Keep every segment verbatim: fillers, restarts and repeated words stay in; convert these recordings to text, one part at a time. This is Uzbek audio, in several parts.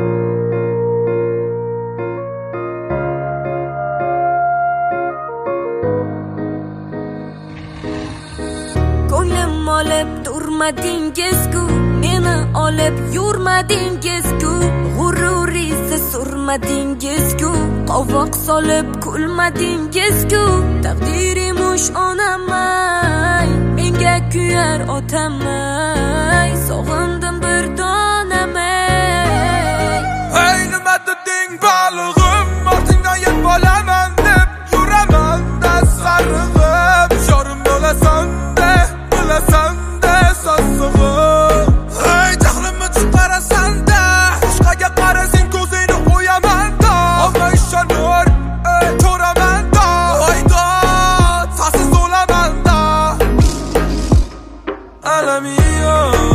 Ko'nglim olib turmadingiz-ku, meni olib yurmadingiz-ku, g'ururisiz surmadingiz-ku, qovoq solib kulmadingiz-ku. Taqdirimush onamay, menga kuyar otamay, sog'indim bir donamay. Hey, nima deding balig'im, ortingdan yeb olaman deb yuraman-da sarig'im. Shorim bo'lasan-da, bilasan-da sassig'im. Hey, jahlimni chiqarasan-da, boshqaga qarasang ko'zingni qo'yaman-da. Olma ishonur, ey ko'raman-da. Haydo, sasiz o'laman-da. Alamiyo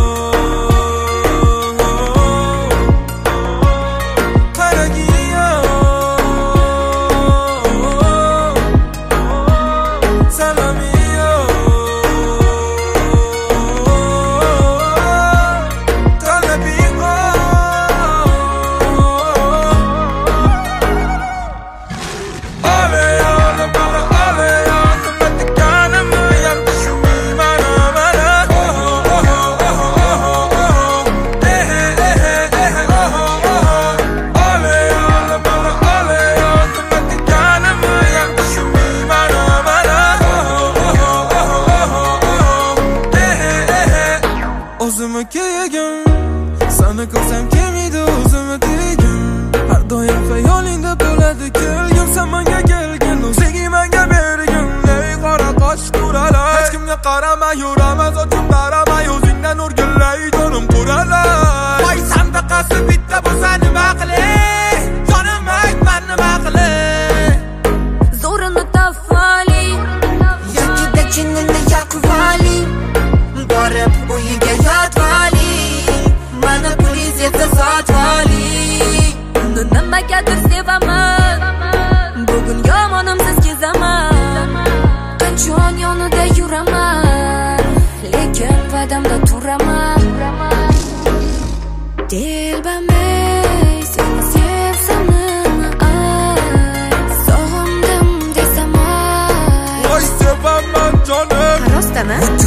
o'zimni kiyagim, seni ko'rsam kelmaydi o'zimni degim. Har doim xayolingda bo'ladi kelgim, sen menga kelgin, o'zing menga bergin. Ey qora qosh quralar, hech kimga qaramay yuraman, sochim qaramay o'zingdan o'rgilay jonim quralar. Voy sandaqasi bitta bo'lsa nima qilay, jonim aytma nima qilay. Zo'rini tafali, yakida jinnini yaqvali, borib uyiga yotvali, mana puliz etsa sotvali. Uni nimagadir sevaman, bugun yomonimsiz kezaman. Qachon yonida yuraman, lekin va'damda turaman. Dilbamay, seni sevsam nima ay, sog'indim desam ay. Voy sevaman jonim, rostami?